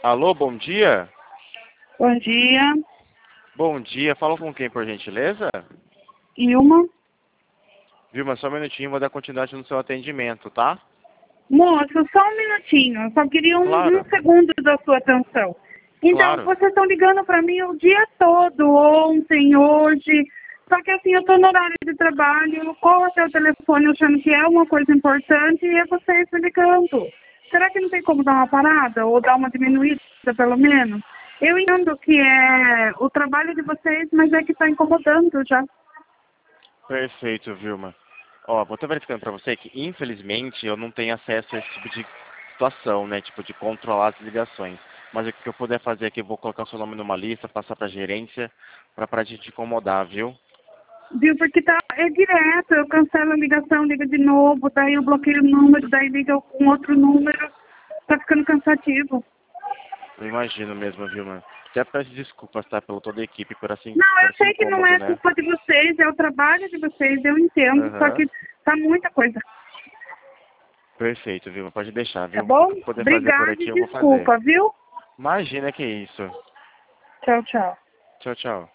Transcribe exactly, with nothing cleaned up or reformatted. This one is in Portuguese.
Alô, bom dia? Bom dia. Bom dia, fala com quem, por gentileza? Ilma. Vilma, só um minutinho, vou dar continuidade no seu atendimento, tá? Moço, só um minutinho. Eu só queria um, um Claro, segundo da sua atenção. Então, claro. vocês estão ligando para mim o dia todo, ontem, hoje. Só que assim, eu estou no horário de trabalho, eu corro até o telefone achando que é uma coisa importante e é vocês me ligando. Será que não tem como dar uma parada ou dar uma diminuída, pelo menos? Eu entendo que é o trabalho de vocês, mas é que está incomodando já. Perfeito, Vilma. Ó, vou estar verificando pra você que, infelizmente, eu não tenho acesso a esse tipo de situação, né? Tipo, de controlar as ligações. Mas o que eu puder fazer aqui, eu vou colocar seu nome numa lista, passar pra gerência, pra parar de te incomodar, viu? Viu? Porque tá, é direto, eu cancelo a ligação, liga de novo, daí eu bloqueio o número, daí liga com outro número, tá ficando cansativo. Eu imagino mesmo, Vilma. Até peço desculpas, tá? Pela toda a equipe, por, assim, Não, por eu esse sei que não incômodo, é né? culpa de vocês, é o trabalho de vocês, eu entendo, só Aham. que tá muita coisa, Perfeito, Vilma. Pode deixar, tá viu? O bom? que eu puder fazer por Obrigada aqui, e eu vou fazer. desculpa, viu? Imagina que isso. Tchau, tchau. Tchau, tchau.